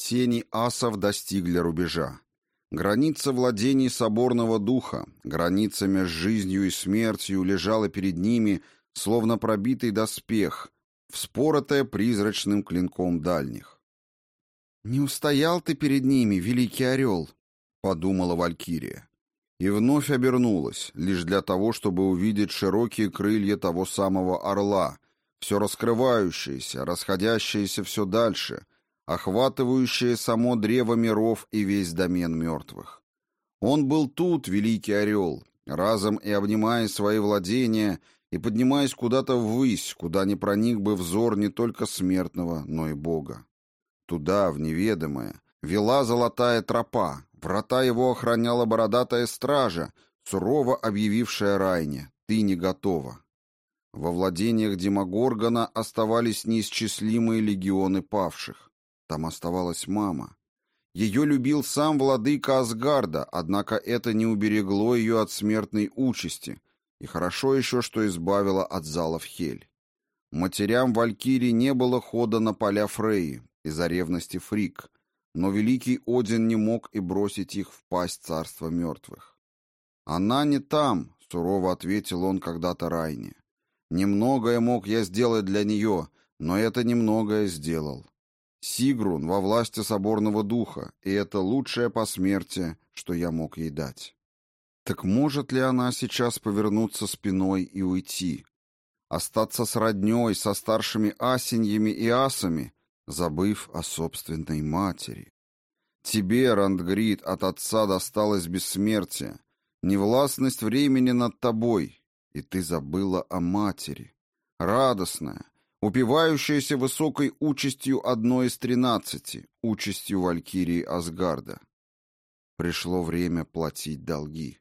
Тени асов достигли рубежа. Граница владений соборного духа, граница между жизнью и смертью лежала перед ними, словно пробитый доспех, вспоротая призрачным клинком дальних. «Не устоял ты перед ними, великий орел», — подумала Валькирия. И вновь обернулась, лишь для того, чтобы увидеть широкие крылья того самого орла, все раскрывающееся, расходящееся все дальше, охватывающее само древо миров и весь домен мертвых. Он был тут, великий орел, разом и обнимая свои владения и поднимаясь куда-то ввысь, куда не проник бы взор не только смертного, но и Бога. Туда, в неведомое, вела золотая тропа, врата его охраняла бородатая стража, сурово объявившая Райне: «Ты не готова». Во владениях Демогоргона оставались неисчислимые легионы павших. Там оставалась мама. Ее любил сам владыка Асгарда, однако это не уберегло ее от смертной участи, и хорошо еще, что избавило от залов Хель. Матерям Валькирии не было хода на поля Фрейи из-за ревности Фригг, но великий Один не мог и бросить их в пасть царства мертвых. «Она не там», — сурово ответил он когда-то Райне. «Немногое мог я сделать для нее, но это немногое сделал. Сигрун во власти соборного духа, и это лучшее посмертие, что я мог ей дать». Так может ли она сейчас повернуться спиной и уйти? Остаться с роднёй, со старшими асеньями и асами, забыв о собственной матери? Тебе, Рандгрид, от отца досталось бессмертие, невластность времени над тобой, и ты забыла о матери. Радостная, упивающаяся высокой участью одной из 13, участью Валькирии Асгарда. Пришло время платить долги.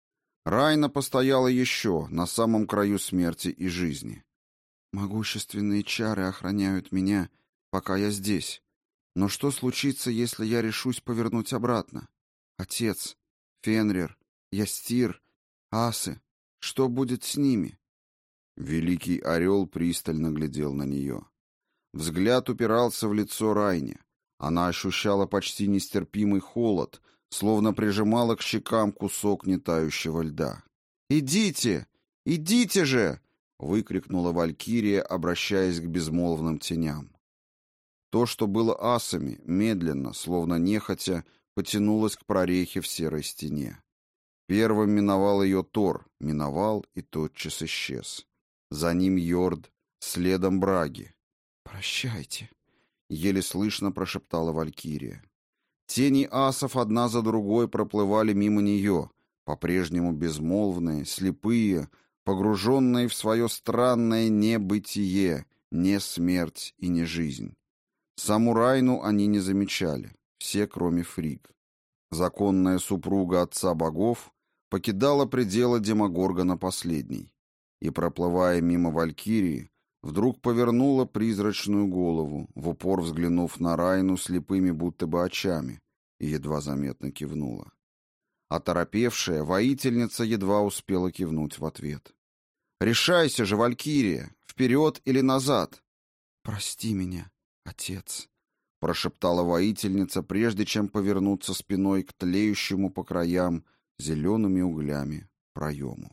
Райна постояла еще на самом краю смерти и жизни. «Могущественные чары охраняют меня, пока я здесь. Но что случится, если я решусь повернуть обратно? Отец, Фенрир, Ястир, асы, что будет с ними?» Великий орел пристально глядел на нее. Взгляд упирался в лицо Райне. Она ощущала почти нестерпимый холод, словно прижимала к щекам кусок нетающего льда. «Идите! Идите же!» — выкрикнула Валькирия, обращаясь к безмолвным теням. То, что было асами, медленно, словно нехотя, потянулось к прорехе в серой стене. Первым миновал ее Тор, миновал и тотчас исчез. За ним Йорд, следом Браги. «Прощайте», — еле слышно прошептала Валькирия. Тени асов одна за другой проплывали мимо нее, по-прежнему безмолвные, слепые, погруженные в свое странное небытие, не смерть и не жизнь. Саму Райну они не замечали, все, кроме Фригг. Законная супруга отца богов покидала пределы Демогоргона последней и, проплывая мимо Валькирии, вдруг повернула призрачную голову, в упор взглянув на Райну слепыми будто бы очами, и едва заметно кивнула. Оторопевшая воительница едва успела кивнуть в ответ. «Решайся же, Валькирия, вперед или назад!» «Прости меня, отец», — прошептала воительница, прежде чем повернуться спиной к тлеющему по краям зелеными углями проему.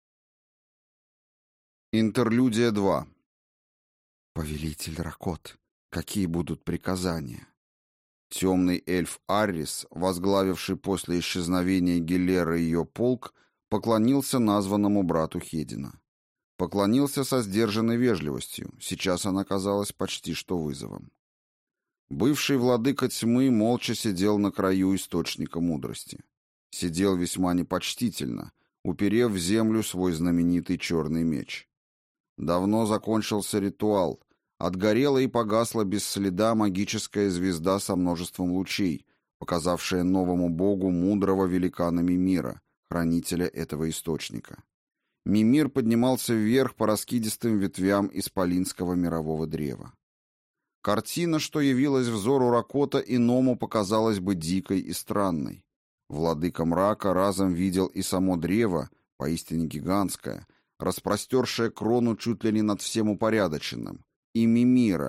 Интерлюдия 2. «Повелитель Ракот, какие будут приказания?» Темный эльф Аррис, возглавивший после исчезновения Геллеры ее полк, поклонился названному брату Хедина. Поклонился со сдержанной вежливостью, сейчас она казалась почти что вызовом. Бывший владыка тьмы молча сидел на краю источника мудрости. Сидел весьма непочтительно, уперев в землю свой знаменитый черный меч. Давно закончился ритуал. Отгорела и погасла без следа магическая звезда со множеством лучей, показавшая новому богу мудрого великана Мимира, хранителя этого источника. Мимир поднимался вверх по раскидистым ветвям исполинского мирового древа. Картина, что явилась взору Ракота, иному показалась бы дикой и странной. Владыка мрака разом видел и само древо, поистине гигантское, распростершее крону чуть ли не над всем упорядоченным, и Мимира,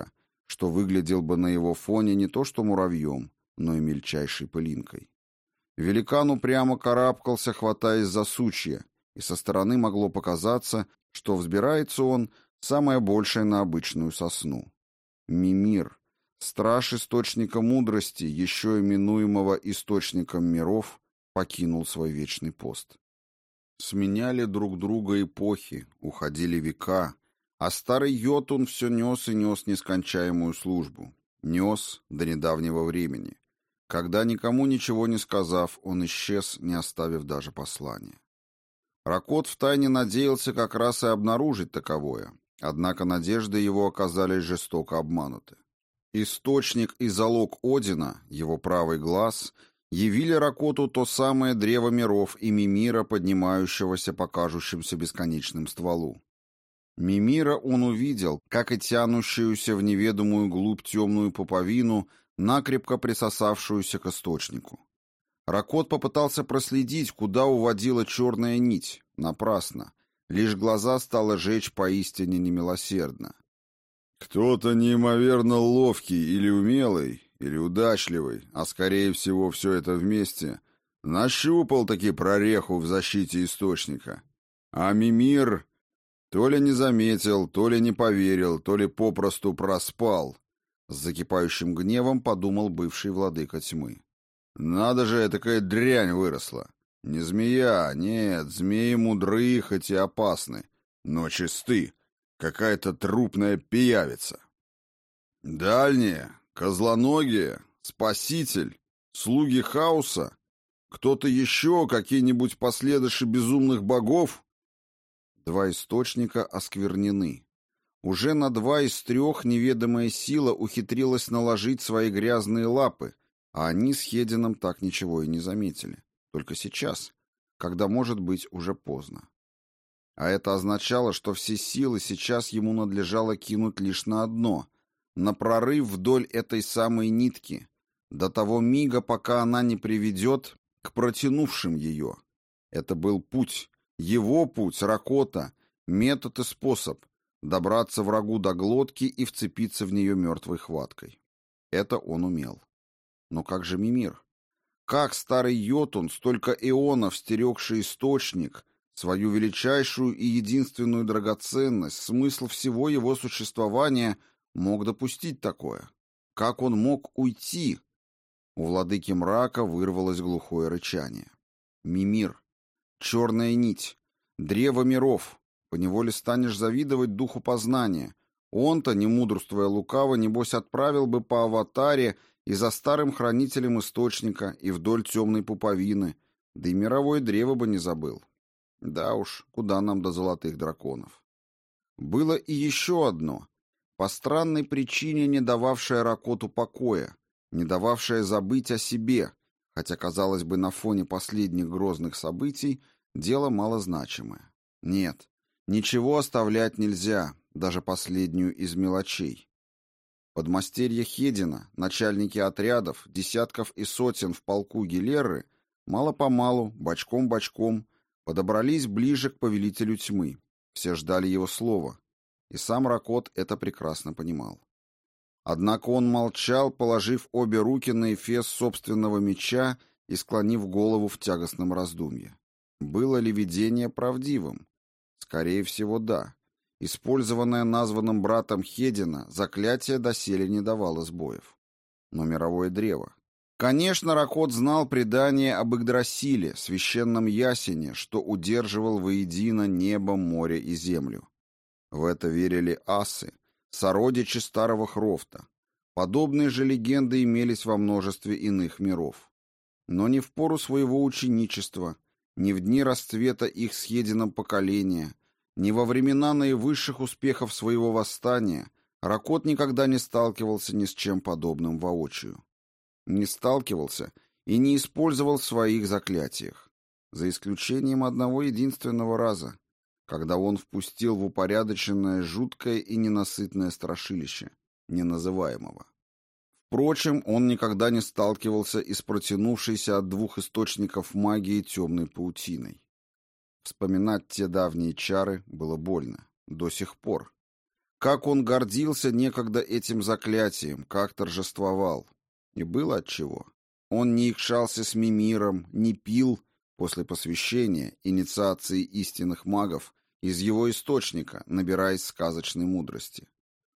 что выглядел бы на его фоне не то что муравьем, но и мельчайшей пылинкой. Великан упрямо карабкался, хватаясь за сучья, и со стороны могло показаться, что взбирается он самое большее на обычную сосну. Мимир, страж источника мудрости, еще именуемого источником миров, покинул свой вечный пост. Сменяли друг друга эпохи, уходили века, а старый Йотун все нес и нес нескончаемую службу. Нес до недавнего времени. Когда никому ничего не сказав, он исчез, не оставив даже послания. Ракот втайне надеялся как раз и обнаружить таковое, однако надежды его оказались жестоко обмануты. Источник и залог Одина, его правый глаз, явили Ракоту то самое древо миров и Мимира, поднимающегося по кажущимся бесконечным стволу. Мимира он увидел, как и тянущуюся в неведомую глубь темную пуповину, накрепко присосавшуюся к источнику. Ракот попытался проследить, куда уводила черная нить. Напрасно. Лишь глаза стало жечь поистине немилосердно. Кто-то неимоверно ловкий или умелый, или удачливый, а скорее всего все это вместе, нащупал-таки прореху в защите источника. А Мимир то ли не заметил, то ли не поверил, то ли попросту проспал. С закипающим гневом подумал бывший владыка тьмы. Надо же, такая дрянь выросла. Не змея, нет, змеи мудры, хоть и опасны, но чисты. Какая-то трупная пиявица. Дальние, козлоногие, спаситель, слуги хаоса, кто-то еще, какие-нибудь последующие безумных богов? Два источника осквернены. Уже на 2 из 3 неведомая сила ухитрилась наложить свои грязные лапы, а они с Хедином так ничего и не заметили. Только сейчас, когда, может быть, уже поздно. А это означало, что все силы сейчас ему надлежало кинуть лишь на одно — на прорыв вдоль этой самой нитки, до того мига, пока она не приведет к протянувшим ее. Это был путь, его путь, Ракота, метод и способ добраться врагу до глотки и вцепиться в нее мертвой хваткой. Это он умел. Но как же Мимир? Как старый Йотун, столько эонов стерегший источник, свою величайшую и единственную драгоценность, смысл всего его существования, мог допустить такое? Как он мог уйти? У владыки мрака вырвалось глухое рычание. Мимир. Черная нить. Древо миров. Поневоле станешь завидовать духу познания. Он-то, не мудрствуя лукаво, небось отправил бы по аватаре и за старым хранителем источника, и вдоль темной пуповины, да и мировое древо бы не забыл. Да уж, куда нам до золотых драконов. Было и еще одно, по странной причине не дававшее Ракоту покоя, не дававшее забыть о себе, хотя, казалось бы, на фоне последних грозных событий дело малозначимое. Нет, ничего оставлять нельзя, даже последнюю из мелочей. Подмастерья Хедина, начальники отрядов, десятков и сотен в полку Гилерры, мало-помалу, бочком-бочком, подобрались ближе к повелителю тьмы. Все ждали его слова, и сам Ракот это прекрасно понимал. Однако он молчал, положив обе руки на эфес собственного меча и склонив голову в тягостном раздумье. Было ли видение правдивым? Скорее всего, да. Использованное названным братом Хедина, заклятие доселе не давало сбоев. Но мировое древо. Конечно, Ракот знал предание об Игдрасиле, священном ясене, что удерживал воедино небо, море и землю. В это верили асы, сородичи старого Хрофта. Подобные же легенды имелись во множестве иных миров. Но не в пору своего ученичества, ни в дни расцвета их с Хедином поколения, ни во времена наивысших успехов своего восстания Ракот никогда не сталкивался ни с чем подобным воочию. Не сталкивался и не использовал в своих заклятиях, за исключением одного единственного раза, когда он впустил в упорядоченное жуткое и ненасытное страшилище, неназываемого. Впрочем, он никогда не сталкивался и с протянувшейся от 2 источников магии темной паутиной. Вспоминать те давние чары было больно. До сих пор. Как он гордился некогда этим заклятием, как торжествовал. И было отчего. Он не икшался с Мимиром, не пил после посвящения, инициации истинных магов, из его источника, набираясь сказочной мудрости.